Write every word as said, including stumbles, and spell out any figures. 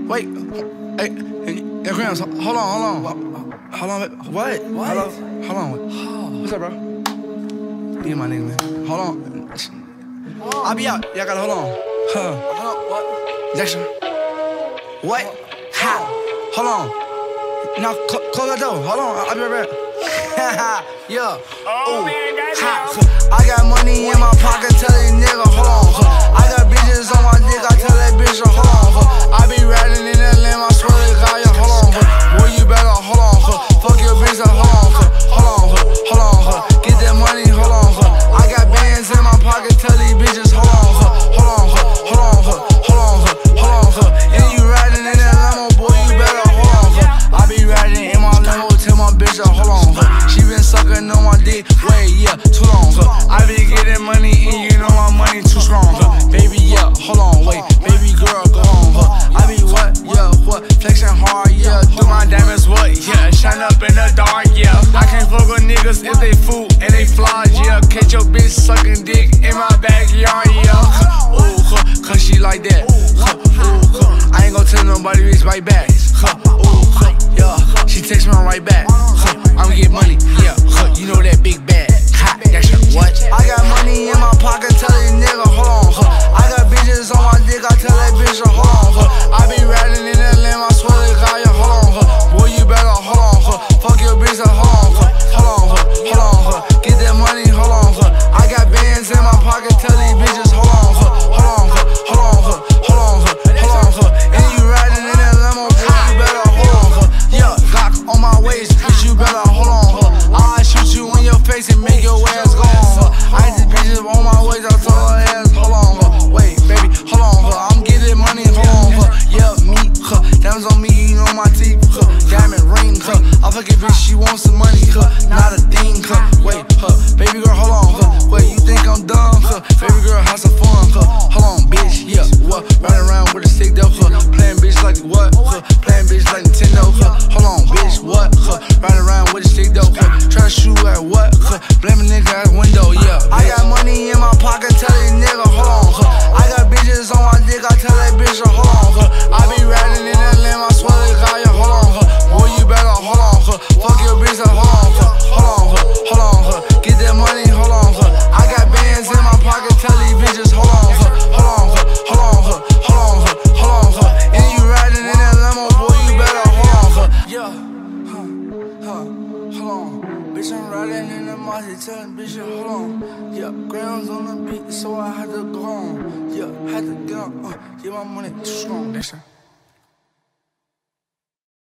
Wait. Hey, hey, Grams, hold on, hold on. Hold on, what? What? Hold on, hold on. What's up, bro? You my nigga, man. Hold on. I'll be out. Y'all gotta hold on. Huh. Hold on, what? Jackson. What? How? Hold on. Now, cl close that door. Hold on, I'll be right back. Yeah. Oh, man, that's I got money in my pocket, tell these niggas, hold on. Huh. I got bitches on my dick, I tell that bitch, hold on. Huh. I be riding in that limb, I swear to God, yeah, hold on. Huh. Boy, you better hold on. Huh. Fuck your bitch, hold on. Huh. Hold on, huh. Hold on. Huh. Get that money, hold on. Huh. I got bands in my pocket, tell these bitches, hold on. Huh. Hold on, huh. Hold on, huh. Hold on, huh. Hold on, huh. And you riding in that limo, boy, you better hold on. Huh. I be riding in my limo, tell my bitch, hold on. Huh. She been sucking on my dick, wait, yeah, too long. Huh. I be getting money and you know my money too strong. Huh. Baby, yeah, hold on, wait, baby girl, go on. Huh. I be what, yeah, what, flexing hard, yeah, do my diamonds, what, yeah, shine up in the dark, yeah. I can't fuck with niggas if they fool and they flaws, yeah. Catch your bitch sucking dick in my backyard, yeah. Huh. Ooh, huh, cause she like that. Huh. Ooh, huh. I ain't gon' tell nobody bitch right back. Huh. Ooh, huh. Yeah, she text me on right back. Huh. I'ma get money, yeah, huh. You know that big bag. Ha, that's your what? I got money in my pocket, tell these niggas, hold on. Huh. I got bitches on my dick, I tell that bitch, hold on. Huh. I be riding in that limb, I swear to God, yeah, hold on. Huh. Boy, you better hold on. Huh. Fuck your bitch, hold on. Huh. Hold on, huh. Hold on. Huh. Get that money, hold on. Huh. I got bands in my pocket, tell these bitches, hold on. Huh. Hold on, huh. Hold on, huh. Hold on, huh. Hold on, huh. And you riding in that limo, boy, you better hold on. Huh. Yeah, Glock on my waist, bitch, you better hold on. Huh. I'll shoot you in your face and make your ass go on. Huh. I just bitches on my waist, I told her ass, hold on. Huh. Wait, baby, hold on. Huh. I'm getting money, hold on. Huh. Yeah, me, huh. Diamonds on me, you know my teeth, huh. Diamond ring, huh. I fuck a bitch, she wants some money, huh. Not a thing, huh. Wait, huh. Baby girl, hold on, huh. Wait, you think I'm dumb, huh. Baby girl, have some fun, huh. Hold on, bitch, yeah, what? Riding around with a stick, though, huh. Playing bitch like what, huh. Playing bitch like Nintendo, huh. Hold on, bitch, what, huh. Riding around with a stick, though, huh. Try to shoot at what, huh. Blame a nigga at the window, yeah. I got money in my pocket, tell these niggas, hold on, huh. I got bitches on my dick, I tell that bitch, hold on, huh. I be riding in that limb, I swear to God, yeah, hold on, huh. Boy, you better hold on, huh. Fuck your bitch, hold on, huh. Hold on, huh. Hold on, huh. Get that money, hold on, huh. I got bands in my pocket, tell these bitches, hold on, huh. Hold on, huh. Hold on, huh. Hold on, huh. Hold on, huh. And you riding in that limo, boy, you better hold on, huh. Yeah, huh, huh. Hold on. Bitch, I'm riding in the market, telling bitch, hold on. Yeah, Grams on the beat, so I had to go on. Yeah, had to get on. Uh, get my money too strong. That's